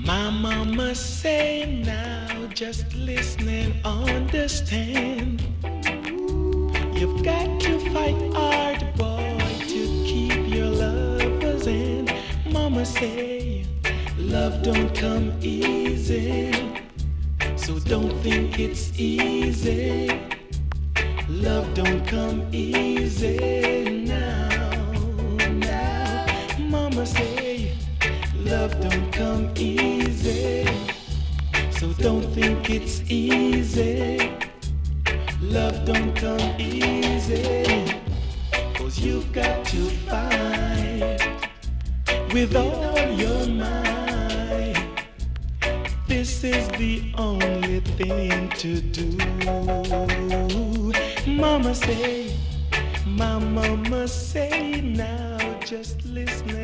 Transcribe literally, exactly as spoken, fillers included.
My mama say now, just listen and understand. You've got to fight hard, boy, to keep your lovers in. Mama say, love don't come easy, so don't think it's easy. Love don't come easy now, now. Mama say, love don't come easy, so don't think it's easy. Love don't come easy, cause you've got to fight with all your might. This is the only thing to do. Mama say, my mama say now, just listen